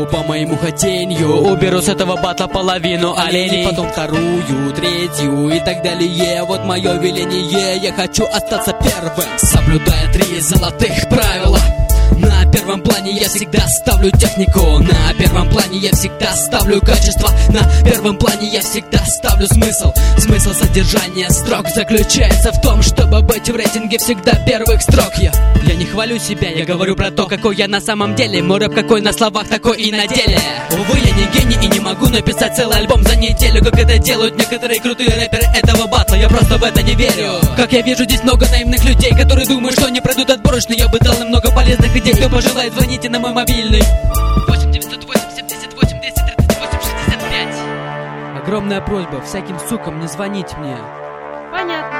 по моему хотению уберу с этого батла половину оленей, потом вторую, третью и так далее. Вот мое веление, я хочу остаться первым, соблюдая 3 золотых правила. На первом плане я всегда ставлю технику, на первом плане я всегда ставлю качество, на первом плане я всегда ставлю смысл. Смысл содержания строк заключается в том, чтобы быть в рейтинге всегда первых строк. Я не хвалю себя, я говорю про то, какой я на самом деле. Мой рэп какой на словах, такой и на деле. Увы, я не гений и не могу написать целый альбом за неделю, как это делают некоторые крутые рэперы этого батла. Я просто в это не верю. Как я вижу здесь много наивных людей, которые думают, что не пройдут отборочный. Я бы дал им много полезных идей. Кто пожелает, звоните на мой мобильный 8908 78 238 65. Огромная просьба всяким сукам не звонить мне. Понятно.